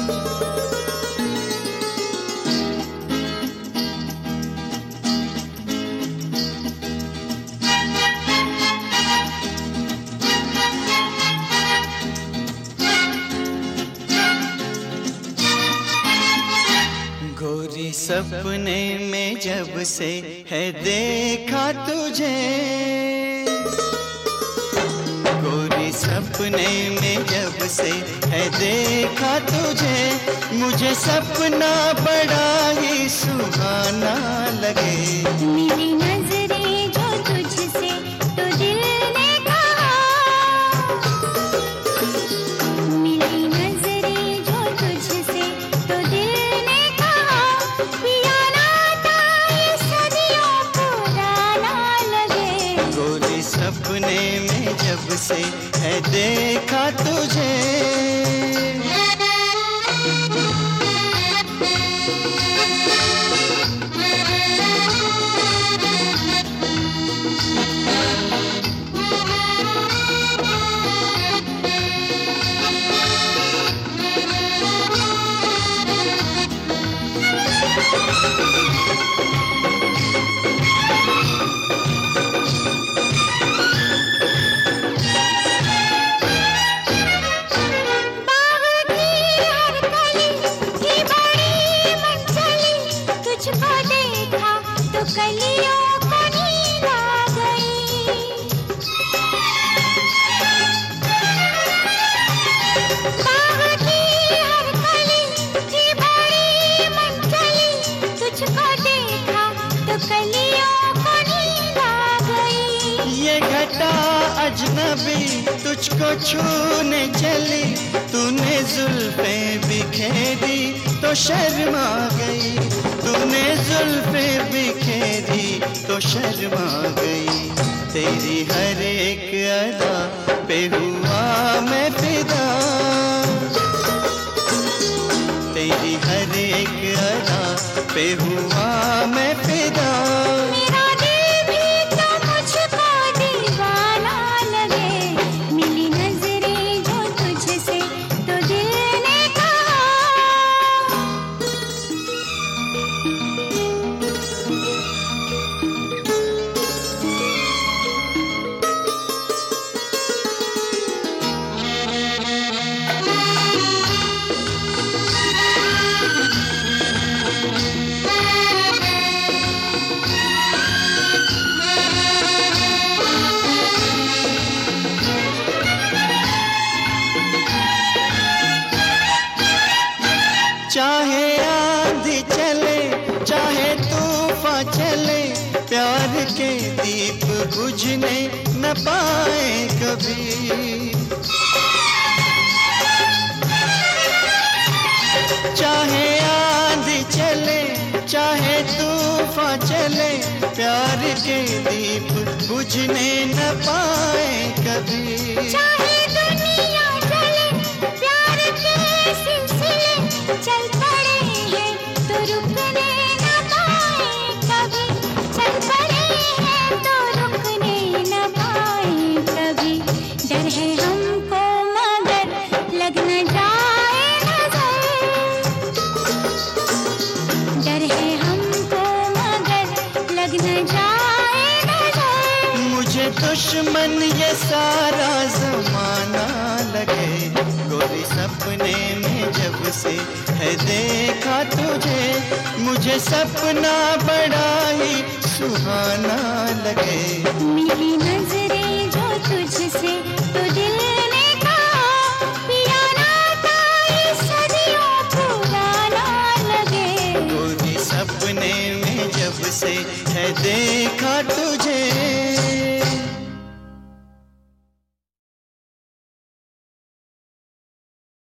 गोरी सपने में जब से है देखा तुझे, गोरी सपने में जब से है देखा तुझे, मुझे सपना बड़ा ही सुहाना लगे। मेरी नजरें जो तुझसे तो दिल ने कहा, मेरी नजरें जो तुझसे तो दिल ने कहा, पिया नाता ये सदियों पुराना लगे। गोरी सपने में जब से है देखा तुझे। कलियों को नींद आ गई, बाग की हर कली की बड़ी मन चली, तुझको देखा तो कलियों को नींद आ गई। ये घटा अजनबी तुझको छूने चली, तूने जुल्फे बिखेरी तो शर्मा गई, तूने जुल्फे बिखेरी तो शर्मा गई। तेरी हर एक अदा पे हुआ मैं फिदा, तेरी हर एक अदा पे हुआ मैं फिदा। मेरा दिल भी तो मुझको दीवाना लगे, मिली नजरें जो तुझसे तो दिल ने कहा। चाहे आंधी चले चाहे तूफान चले, प्यार के दीप बुझने न पाए कभी। चाहे आंधी चले चाहे तूफान चले, प्यार के दीप बुझने न पाए कभी। चाहे दुनिया चले प्यार के सिलसिले चल पड़े हैं तो रुकने न पाए कभी, चल पड़े हैं तो रुकने न पाए कभी। डर है हमको मगर लग न जाए नजर, डर है हमको मगर लग न जाए नजर। मुझे दुश्मन ये सारा जमाना लगे, गोरी सपने में जब से है देखा तुझे, मुझे सपना बड़ा ही सुहाना लगे। मिली नजरें जो तुझसे तो दिल ने कहा, पिया नाता ये सदियों पुराना लगे। गोरी सपने में जब से है देखा तुझे।